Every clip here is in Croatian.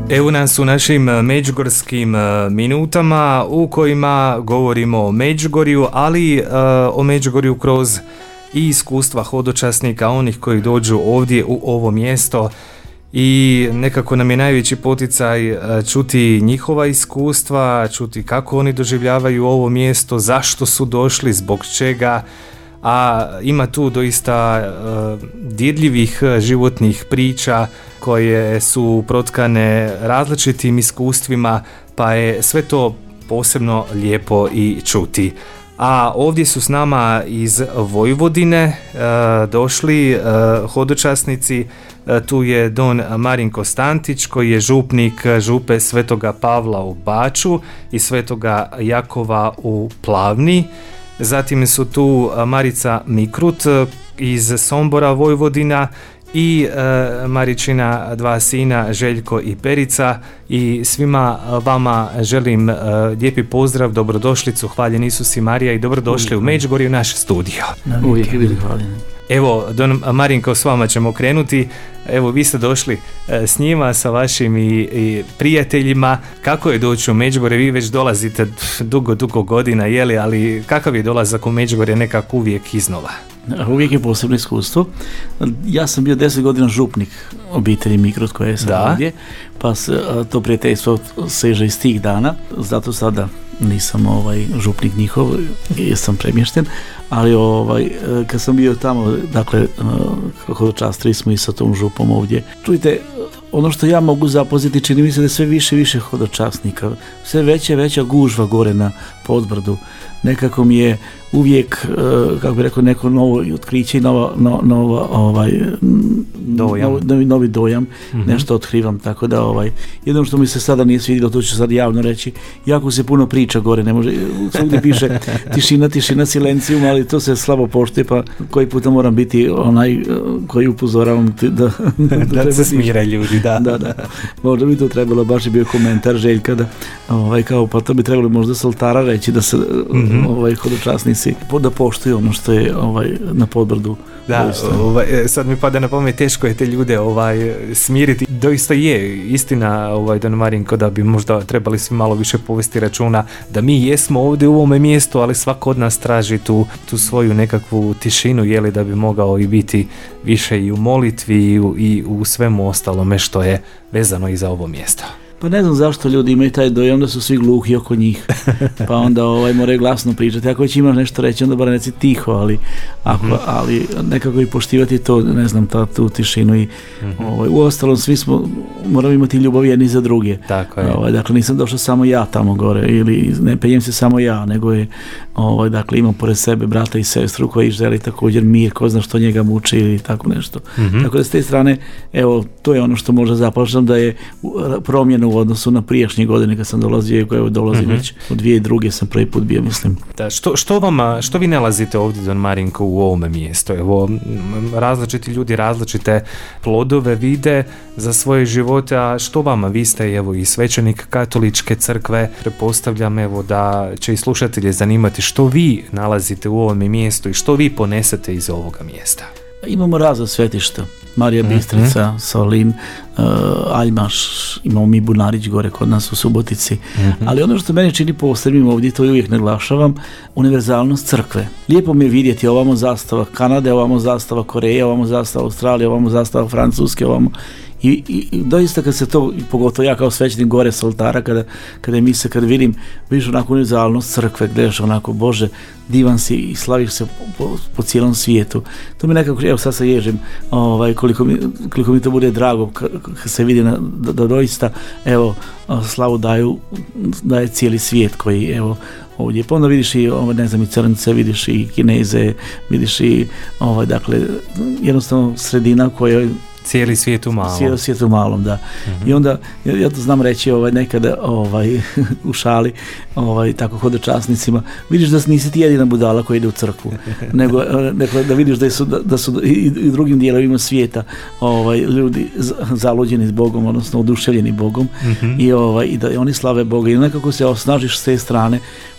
Evo nas u našim međugorskim minutama u kojima govorimo o Međugorju, ali o Međugorju kroz i iskustva hodočasnika, onih koji dođu ovdje u ovo mjesto, i nekako nam je najveći poticaj čuti njihova iskustva, čuti kako oni doživljavaju ovo mjesto, zašto su došli, zbog čega, a ima tu doista dirljivih životnih priča koje su protkane različitim iskustvima, pa je sve to posebno lijepo i čuti. A ovdje su s nama iz Vojvodine došli hodočasnici. Tu je don Marin Kostantić koji je župnik župe Svetoga Pavla u Baču i Svetoga Jakova u Plavni. Zatim su tu Marica Mikrut iz Sombora, Vojvodina, i Maričina dva sina Željko i Perica, i svima vama želim lijepi pozdrav, dobrodošlicu, hvaljen Isus i Marija, i dobrodošli u Međugorje u naš studio. Uvijek je bili hvaljeni. Evo, don Marinko, s vama ćemo krenuti. Evo, vi ste došli s njima, sa vašim i prijateljima. Kako je doći u Međugorje? Vi već dolazite dugo godina, jeli, ali kakav je dolazak u Međugorje nekako uvijek iznova? Uvijek je posebno iskustvo. Ja sam bio 10 godina župnik obitelji Mikrut koja je sad ovdje, pa to prijateljstvo seže iz tih dana, zato sada nisam župnik njihov, jer sam premješten, ali kad sam bio tamo, dakle, hodočastili smo i sa tom župom ovdje. Čujte, ono što ja mogu zapoznati, čini mi se da je sve više i više hodočasnika, sve veća gužva gore na podbrdu. Nekako mi je uvijek, kako bih rekao, neko novo otkriće i novi dojam, nešto otkrivam, tako da jedno što mi se sada nije svidjelo, to ću sad javno reći, jako se puno priča gore, ne može, svugdje piše tišina, silencijum, ali to se slabo poštuje, pa koji puta moram biti onaj koji upozoravam da se smire ljudi, da. Možda bi to trebalo, baš je bio komentar Željka da kao, pa to bi trebalo možda s oltara reći da se hodočasnici da poštuju ono što je na podbrdu. Da, sad mi pada na pamet, teško je te ljude smiriti. Doista je istina, don Marinko, da bi možda trebali svi malo više povesti računa da mi jesmo ovdje u ovome mjestu, ali svako od nas traži tu svoju nekakvu tišinu, jeli, da bi mogao i biti više i u molitvi i u svemu ostalome što je vezano i za ovo mjesto. Pa ne znam zašto ljudi imaju taj dojam da su svi gluhi oko njih, pa onda moraju glasno pričati. Ako već imaš nešto reći, onda bar reci tiho, ali nekako i poštivati to, ne znam, tu tišinu i uostalom svi moramo imati ljubav jedni za druge. Tako je. Dakle, nisam došao samo ja tamo gore, ili ne penjem se samo ja, nego je, dakle, imam pored sebe brata i sestru koji želi također mir, ko zna što njega muči ili tako nešto. Tako da s te strane, evo, to je ono što možda zaplašam, da je promjena u odnosu na prijašnje godine kad sam dolazio, evo dolazim već od 2002. sam prvi put bio, mislim. Da, što vi nalazite ovdje, don Marinko, u ovome mjestu? Evo, različiti ljudi različite plodove vide za svoje živote, a što vama? Vi ste, evo, i svećenik katoličke crkve, pretpostavljam, evo, da će i slušatelje zanimati što vi nalazite u ovome mjestu i što vi ponesete iz ovoga mjesta. Imamo razna svetišta. Marija Bistrica, Solin, Aljmaš, imamo mi Bunarić gore kod nas u Subotici. Ali ono što mene čini posebnim ovdje, to uvijek naglašavam, univerzalnost crkve. Lijepo mi je vidjeti ovamo zastava Kanade, ovamo zastava Koreje, ovamo zastava Australije, ovamo zastava Francuske, ovamo. I doista kad se to, pogotovo ja kao svećenik gore s oltara, kad vidim, vidiš onako univerzalnost crkve, gledaš onako, Bože, divan si i slaviš se po cijelom svijetu. To mi nekako, evo sad se ježim, koliko mi to bude drago kad se vidi da doista, evo, slavu daje cijeli svijet koji, evo, ovdje. Pa onda vidiš i, ne znam, i Crnce, vidiš i Kineze, vidiš i, dakle, jednostavno sredina koja cijeli svijet u malom. Cijeli svijet u malom, da. I onda, ja to znam reći nekada u šali, tako hodočasnicima, vidiš da nisi ti jedina budala koja ide u crkvu, nego da vidiš da su i drugim dijelovima svijeta ljudi zaluđeni s Bogom, odnosno oduševljeni Bogom, i da oni slave Boga. I nekako se osnažiš s te strane,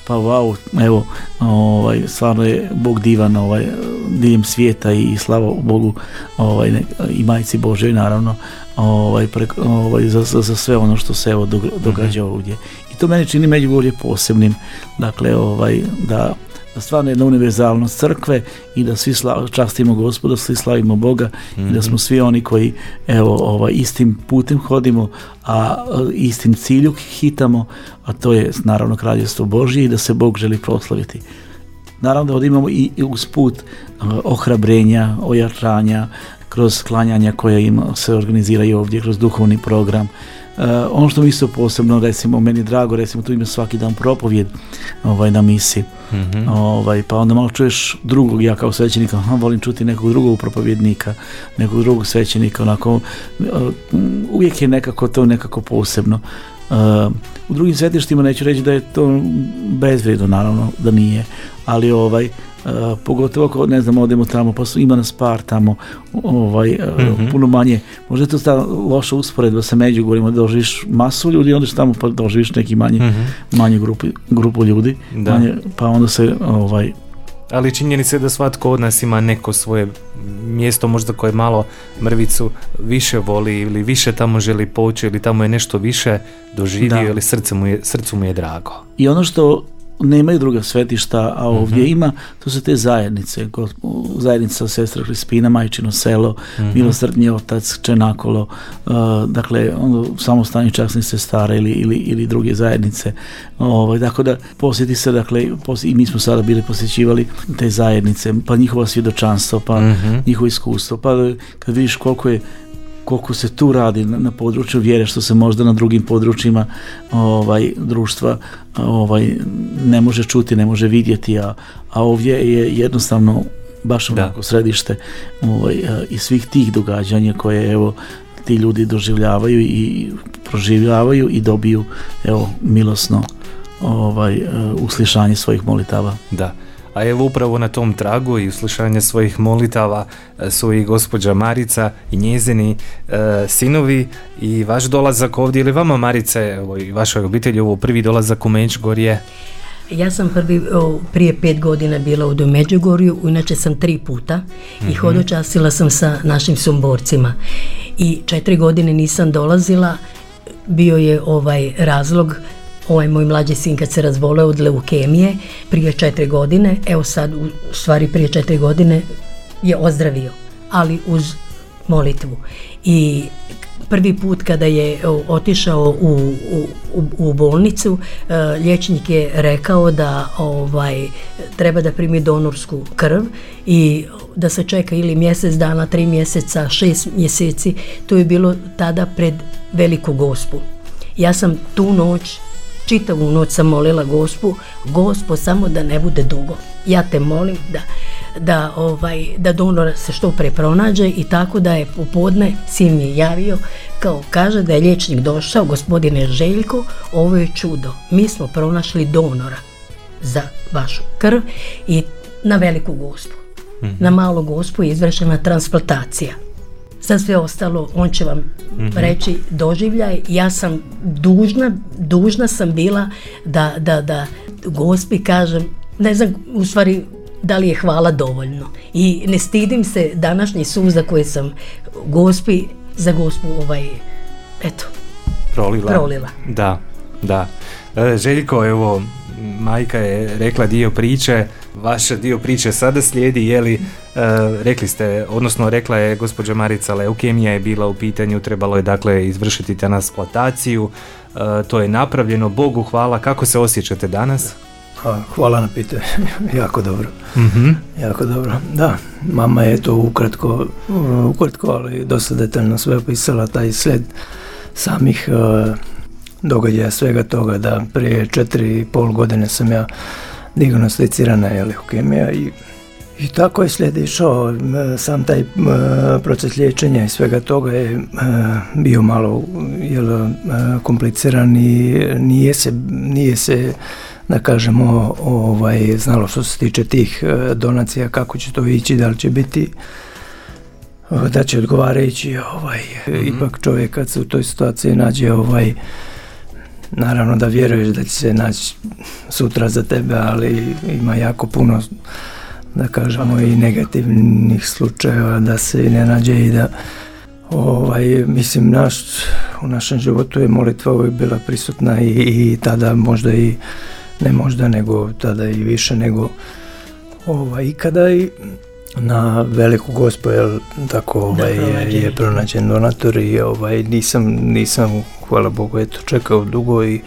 pa wow, evo, stvarno je Bog divan diljem svijeta i slava Bogu i Majci Božoj naravno za sve ono što se evo događa ovdje. I to mene čini Međugorje posebnim, dakle da stvarno jedna univerzalnost crkve i da svi častimo Gospoda, svi slavimo Boga i da smo svi oni koji istim putem hodimo, a istim cilju hitamo, a to je naravno Kraljevstvo Božje i da se Bog želi proslaviti. Naravno da ovdje imamo i uz put ohrabrenja, ojačanja, kroz klanjanja koja se organiziraju ovdje, kroz duhovni program. Ono što mi isto posebno, recimo, meni je drago, recimo tu ima svaki dan propovjed na misi, pa onda malo čuješ drugog, ja kao svećenika volim čuti nekog drugog propovjednika, nekog drugog svećenika, onako, uvijek je nekako posebno. U drugim svetištima neću reći da je to bezvrijedno, naravno da nije, ali pogotovo ako ne znam odemo tamo pa ima nas par tamo puno manje, možda je to ta loša usporedba sa Međugorjem, da doživiš masu ljudi, onda tamo pa doživiš neki manju grupu ljudi, pa onda se ali činjenica je da svatko od nas ima neko svoje mjesto možda koje malo mrvicu više voli ili više tamo želi poći ili tamo je nešto više doživio ili srcu mu je drago. I ono što nemaju druga svetišta, a ovdje ima, to su te zajednice, zajednica Sestra Krispina, Majčino selo, Milosrdni otac, Čenakolo, dakle samostani časnih sestara ili druge zajednice. Tako da posjeti se, dakle, i mi smo sada bili posjećivali te zajednice, pa njihova svjedočanstva, pa njihovo iskustvo, pa kad vidiš koliko se tu radi na području vjere, što se možda na drugim područjima društva ne može čuti, ne može vidjeti, a ovdje je jednostavno baš onako središte i svih tih događanja koje evo ti ljudi doživljavaju i proživljavaju i dobiju milosno uslišanje svojih molitava. Da. A evo upravo na tom tragu i uslišanje svojih molitava su i gospođa Marica i njezini sinovi i vaš dolazak ovdje, ili vama Marice i vašoj obitelji ovo prvi dolazak u Međugorje? Ja sam prije 5 godina bila u Međugorju, inače sam 3 puta i hodočastila sam sa našim Somborcima i 4 godine nisam dolazila, bio je razlog. Moj mlađi sin kad se razboleo od leukemije prije 4 godine, evo sad u stvari prije 4 godine je ozdravio, ali uz molitvu. I prvi put kada je otišao u bolnicu, liječnik je rekao da treba da primi donorsku krv i da se čeka ili mjesec dana, 3 mjeseca, 6 mjeseci. To je bilo tada pred Veliku Gospu. Ja sam tu noć, čitavu noć sam molila Gospo, samo da ne bude dugo. Ja te molim da donora se što pre pronađe, i tako da je popodne sin mi je javio, kao kaže da je liječnik došao, gospodine Željko, ovo je čudo. Mi smo pronašli donora za vašu krv i na Veliku Gospu. Na Malu Gospu je izvršena transplantacija. Za sve ostalo on će vam reći doživljaj. Ja sam dužna sam bila da Gospi kažem, ne znam u stvari da li je hvala dovoljno, i ne stidim se današnji suza koje sam za Gospu prolila. Da. Željko, evo, majka je rekla dio priče, vaš dio priče sada slijedi, je li, rekli ste, odnosno rekla je gospođa Marica, leukemija je bila u pitanju, trebalo je dakle izvršiti transplantaciju, to je napravljeno, Bogu hvala. Kako se osjećate danas? Hvala na pitanju, jako dobro. Jako dobro. Da, mama je to ukratko, ali dosta detaljno sve opisala, taj slijed samih događaja, svega toga, da prije 4,5 godine sam ja dijagnosticirana je leukemija i tako je slijed išao. Sam taj proces liječenja i svega toga je bio malo kompliciran i nije se da kažemo znalo što se tiče tih donacija kako će to ići, da li će biti da će odgovarajući ipak čovjek kad se u toj situaciji nađe naravno da vjeruješ da će se naći sutra za tebe, ali ima jako puno, da kažemo, i negativnih slučajeva da se i ne nađe i da mislim, u našem životu je molitva uvijek bila prisutna i tada možda i ne možda, nego tada i više nego ikada, i na veliku Gospu, tako je pronađen donator i nisam, hvala Bogu, čekao dugo i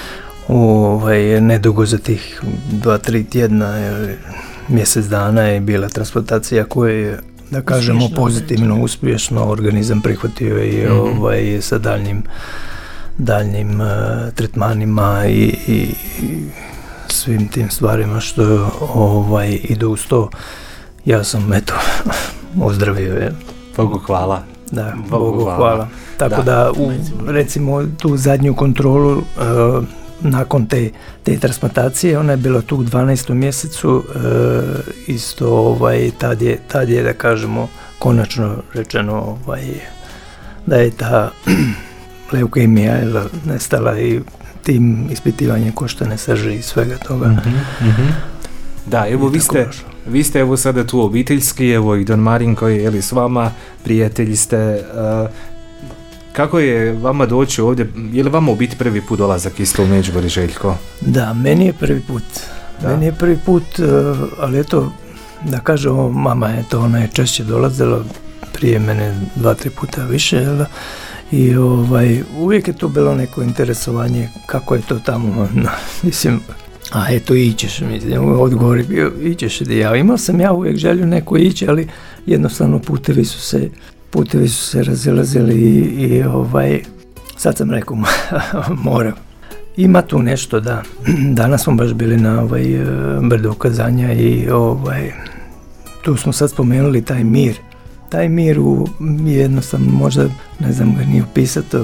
nedugo za tih 2-3 tjedna, mjesec dana je bila transplantacija koja je, da kažemo, pozitivno, uspješno, organizam prihvatio i sa daljnjim tretmanima i svim tim stvarima što idu uz to. Ja sam, ozdravio. Bogu hvala. Da, Bogu hvala. Tako da recimo tu zadnju kontrolu nakon te transplantacije, ona je bila tu u 12. mjesecu, isto tad je, da kažemo, konačno rečeno da je ta leukemija nestala i tim ispitivanjem koštane srži i svega toga. Da, evo vi ste evo sada tu obiteljski, evo i Don Marinko je s vama, prijatelji ste. Kako je vama doći ovdje, je li vama u biti prvi put dolazak isto u Međugorje, Željko? Da, meni je prvi put, ali eto, da kažemo, mama je to, ona je češće dolazila, prije mene 2-3 puta više, i uvijek je to bilo neko interesovanje kako je to tamo, mislim, a eto ićeš, mislim, odgovor je bio ićeš, ja imao sam uvijek želju neko ići, ali jednostavno putevi su se razilazili i sad sam rekao moram. Ima tu nešto, da. Danas smo baš bili na brdo ukazanja i tu smo sad spomenuli taj mir jednostavno, možda ne znam ga ni opisati,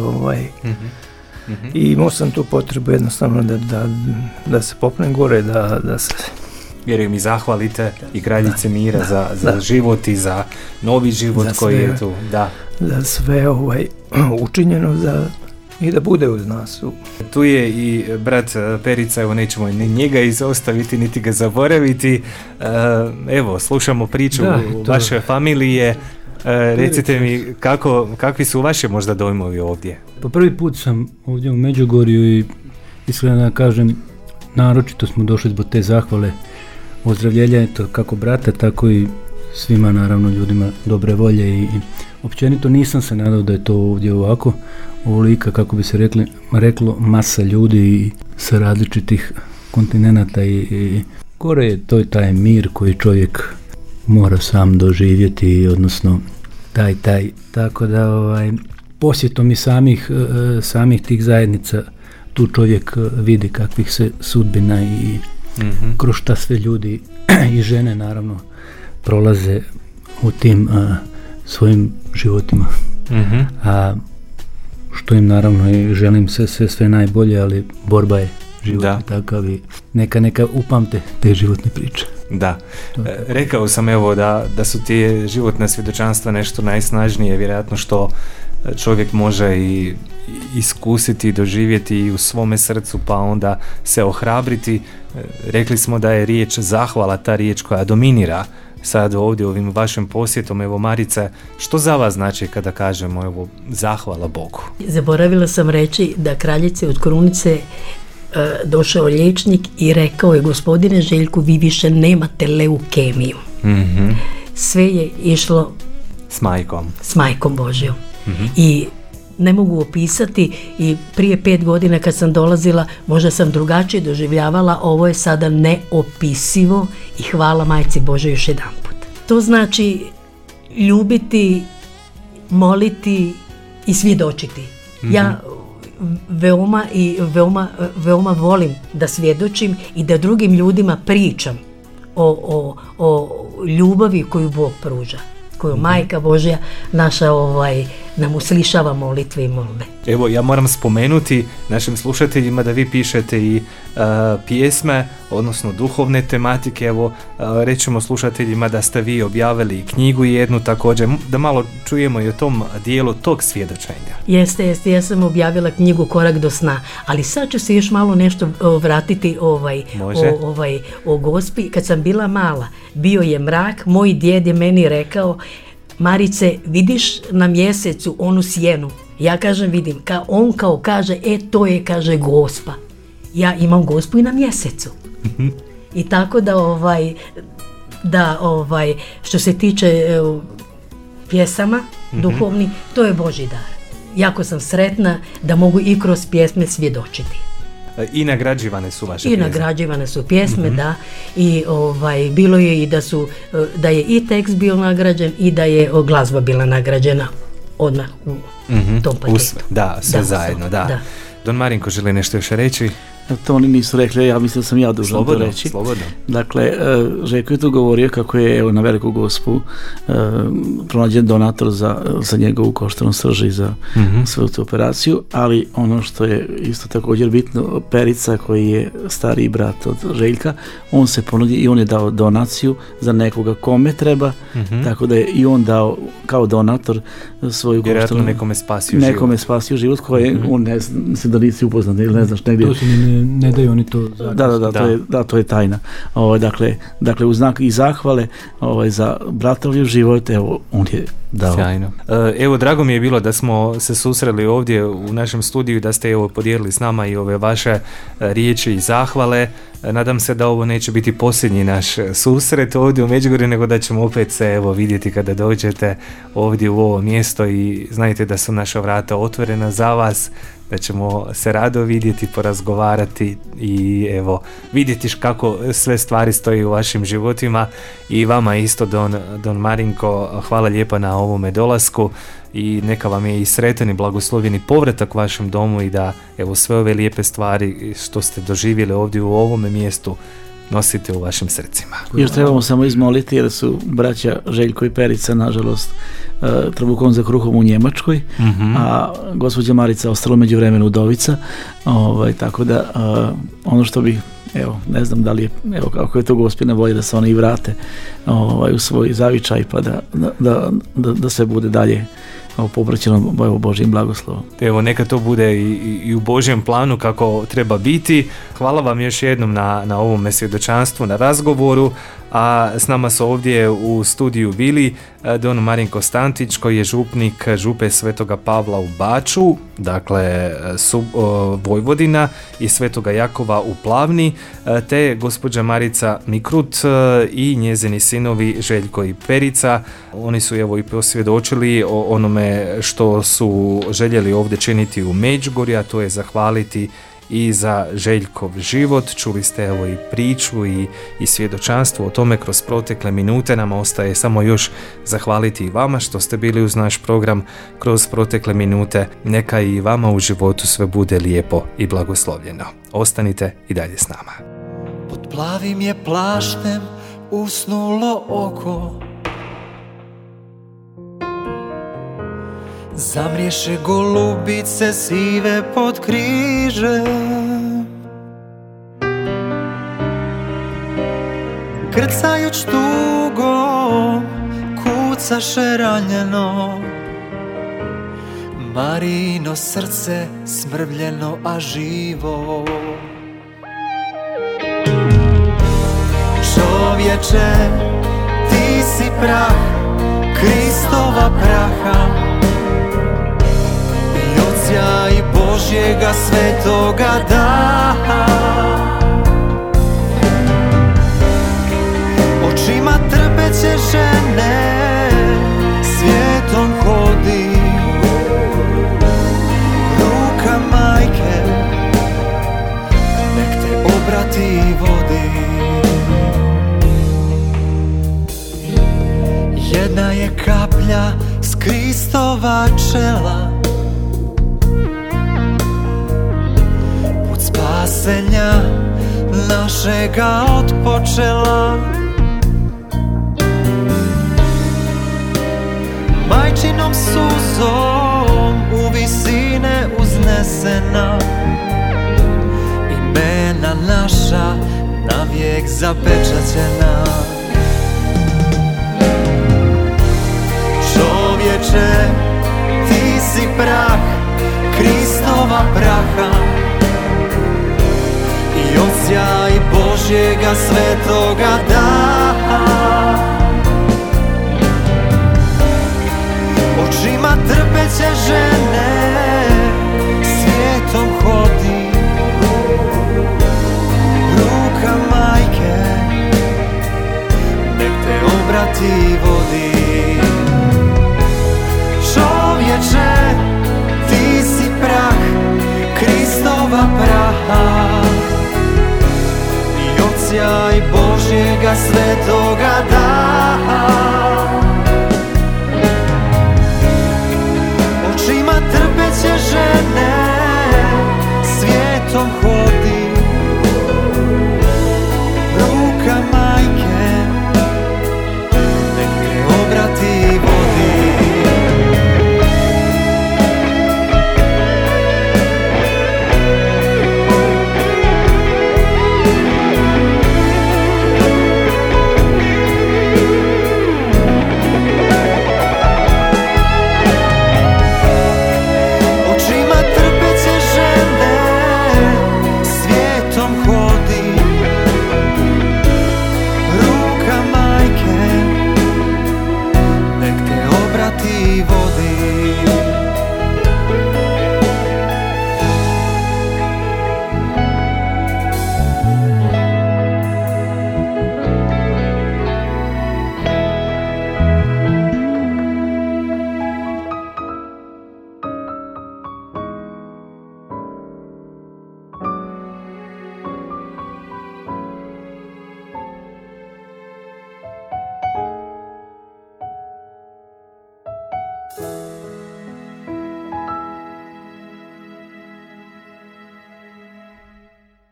i imao sam tu potrebu jednostavno da se popnem gore, da se... Vjerujem i zahvalite i kraljice mira za život i za novi život koji je tu. Za sve učinjeno i da bude uz nas. Tu je i brat Perica, evo nećemo ni njega izostaviti, niti ga zaboraviti. Evo, slušamo priču vaše familije. Recite mi kakvi su vaše možda dojmovi ovdje? Po prvi put sam ovdje u Međugorju i iskreno da kažem, naročito smo došli zbog te zahvale, ozdravljenja, kako brata, tako i svima, naravno, ljudima dobre volje i općenito nisam se nadao da je to ovdje ovako, ovolika, kako bi se reklo, masa ljudi sa različitih kontinenata i gore je to taj mir koji čovjek mora sam doživjeti, odnosno taj, tako da posjetom i samih tih zajednica tu čovjek vidi kakvih se sudbina i kroz šta sve ljudi i žene, naravno, prolaze u tim svojim životima. A što im, naravno, i želim sve najbolje, ali borba je život takav i neka upamte te životne priče. Da, rekao sam evo da su ti životna svjedočanstva nešto najsnažnije, vjerojatno što čovjek može i iskusiti, doživjeti i u svome srcu, pa onda se ohrabriti. Rekli smo da je riječ zahvala ta riječ koja dominira sad ovdje ovim vašim posjetom. Evo, Marice, što za vas znači kada kažemo evo zahvala Bogu? Zaboravila sam reći da kraljice od Krunice došao liječnik i rekao je: gospodine Željku, vi više nemate leukemiju. Sve je išlo s majkom Božjom. I ne mogu opisati, i prije 5 godina kad sam dolazila možda sam drugačije doživljavala, ovo je sada neopisivo i hvala majci Božoj još jedan put. To znači ljubiti, moliti i svjedočiti. Ja veoma volim da svjedočim i da drugim ljudima pričam o ljubavi koju Bog pruža, koju Majka Božja naša nam uslišava molitve i molbe. Evo, ja moram spomenuti našim slušateljima da vi pišete i pjesme, odnosno duhovne tematike. Evo, rećemo slušateljima da ste vi objavili knjigu jednu također, da malo čujemo i o tom dijelu tog svjedočenja. Jeste, ja sam objavila knjigu Korak do sna, ali sad ću se još malo nešto vratiti o Gospi. Kad sam bila mala, bio je mrak, moj djed je meni rekao: Marice, vidiš na mjesecu onu sjenu? Ja kažem vidim, on kaže, to je, kaže, Gospa. Ja imam Gospu i na mjesecu. I tako da što se tiče pjesama duhovni, to je Božji dar. Jako sam sretna da mogu i kroz pjesme svjedočiti. I nagrađivane su vaše pjesme. I nagrađivane su pjesme, da. I bilo je i da je i tekst bio nagrađen i da je glazba bila nagrađena odmah u tom paketu. Da, sve zajedno, da. Don Marinko želi nešto još reći? To oni nisu rekli, ja mislim da sam ja dužan to reći. Slobodno. Dakle, Željko je tu govorio kako je na Veliku Gospu pronađen donator za njegovu koštanu srž i za svoju tu operaciju, ali ono što je isto također bitno, Perica koji je stariji brat od Željka, on se ponudio i on je dao donaciju za nekoga kome treba, tako da je i on dao kao donator svoju koštanu. Vjerojatno nekome spasio život koje on ne znam, mislim da nisi upoznan ili ne znaš negdje. To ne daju oni to. To je tajna. Dakle, u znak i zahvale za bratovljiv život, evo, on je dao. Sjajno. Evo, drago mi je bilo da smo se susreli ovdje u našem studiju, da ste podijelili s nama i ove vaše riječi i zahvale. Nadam se da ovo neće biti posljednji naš susret ovdje u Međugorju, nego da ćemo opet se vidjeti kada dođete ovdje u ovo mjesto i znajte da su naša vrata otvorena za vas, da ćemo se rado vidjeti, porazgovarati i vidjeti kako sve stvari stoji u vašim životima. I vama isto, Don Marinko, hvala lijepa na ovome dolasku i neka vam je i sretan i blagoslovljeni povratak vašem domu i da sve ove lijepe stvari što ste doživjeli ovdje u ovome mjestu nosite u vašim srcima. Još trebamo samo izmoliti jer su braća Željko i Perica nažalost trbuhom za kruhom u Njemačkoj, a gospođa Marica ostala među vremenu udovica, tako da ono što bih, ne znam da li je, kako je to Gospina volja da se oni vrate u svoj zavičaj pa da sve bude dalje popraćeno Božjim blagoslovom. Neka to bude i u Božjem planu kako treba biti. Hvala vam još jednom na ovome svjedočanstvu, na razgovoru, a s nama su ovdje u studiju bili Don Marinko Stantić koji je župnik župe Svetoga Pavla u Baču, dakle Vojvodina, i Svetoga Jakova u Plavni, te gospođa Marica Mikrut i njezini sinovi Željko i Perica. Oni su i posvjedočili o onome što su željeli ovdje činiti u Međugorju, a to je zahvaliti i za Željkov život. Čuli ste i priču i svjedočanstvo o tome kroz protekle minute. Nama ostaje samo još zahvaliti i vama što ste bili uz naš program kroz protekle minute. Neka i vama u životu sve bude lijepo i blagoslovljeno. Ostanite i dalje s nama. Pod plavim je plaštem usnulo oko, zamriješe golubice sive pod križem, krcajuć tugom kucaše ranjeno, Marino srce smrvljeno a živo. Čovječe, ti si prah, Kristova praha, i Božjega svetoga daha. Očima trpeće žene svijetom hodi, ruka majke nek te obrati i vodi. Jedna je kaplja s Kristova čela, spasenja našega otpočela. Majčinom suzom unesena, imena naša navijek zapečaćena. Čovječe, ti si prah, Kristova praha i odsjaj Božjega svetoga daha. Očima trpeće žene svijetom hodi, ruka majke nek te obrati vodi. Čovječe, ti si prah, Kristova praha i odsjaj Božjega svetoga daha.